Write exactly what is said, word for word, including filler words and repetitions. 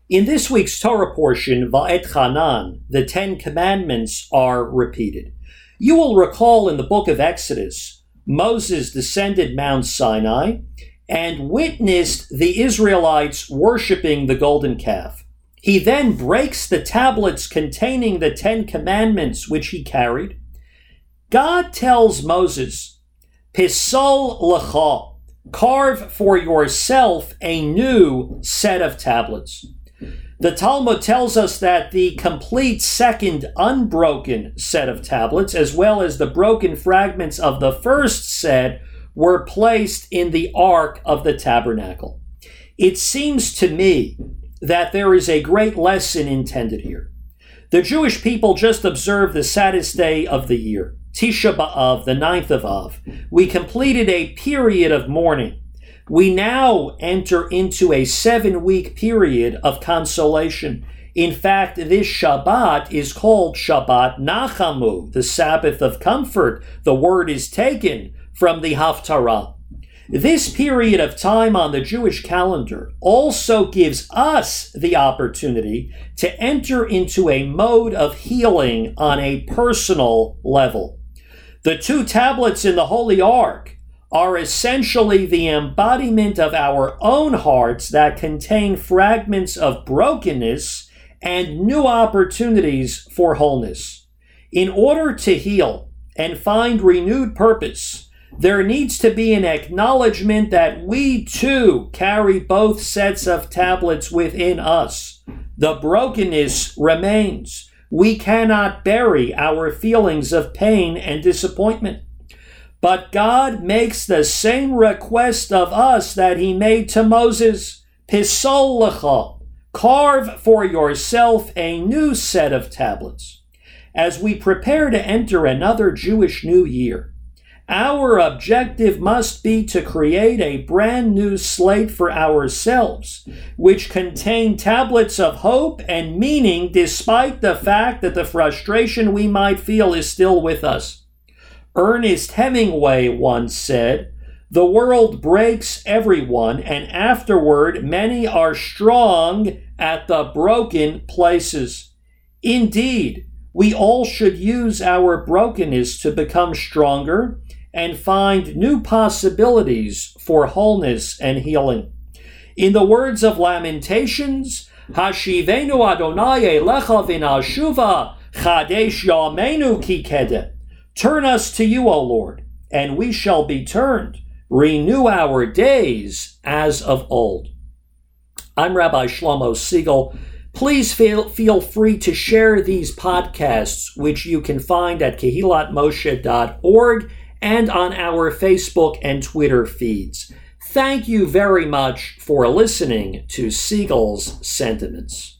In this week's Torah portion, Va'et Hanan, the Ten Commandments are repeated. You will recall in the book of Exodus, Moses descended Mount Sinai and witnessed the Israelites worshiping the golden calf. He then breaks the tablets containing the Ten Commandments which he carried. God tells Moses, Pisol lecha, carve for yourself a new set of tablets. The Talmud tells us that the complete second unbroken set of tablets, as well as the broken fragments of the first set, were placed in the Ark of the Tabernacle. It seems to me that there is a great lesson intended here. The Jewish people just observed the saddest day of the year, Tisha B'Av, the ninth of Av. We completed a period of mourning. We now enter into a seven-week period of consolation. In fact, this Shabbat is called Shabbat Nachamu, the Sabbath of comfort. The word is taken from the Haftarah. This period of time on the Jewish calendar also gives us the opportunity to enter into a mode of healing on a personal level. The two tablets in the Holy Ark are essentially the embodiment of our own hearts that contain fragments of brokenness and new opportunities for wholeness. In order to heal and find renewed purpose, there needs to be an acknowledgement that we too carry both sets of tablets within us. The brokenness remains. We cannot bury our feelings of pain and disappointment. But God makes the same request of us that he made to Moses. Pisol lecha, carve for yourself a new set of tablets. As we prepare to enter another Jewish New Year, our objective must be to create a brand new slate for ourselves, which contain tablets of hope and meaning despite the fact that the frustration we might feel is still with us. Ernest Hemingway once said, "The world breaks everyone, and afterward many are strong at the broken places." Indeed, we all should use our brokenness to become stronger and find new possibilities for wholeness and healing. In the words of Lamentations, Hashivenu Adonai elecha v'nashuva chadesh yamenu ki kedem. Turn us to you, O Lord, and we shall be turned. Renew our days as of old. I'm Rabbi Shlomo Siegel. Please feel, feel free to share these podcasts, which you can find at kehilat moshe dot org and on our Facebook and Twitter feeds. Thank you very much for listening to Siegel's Sentiments.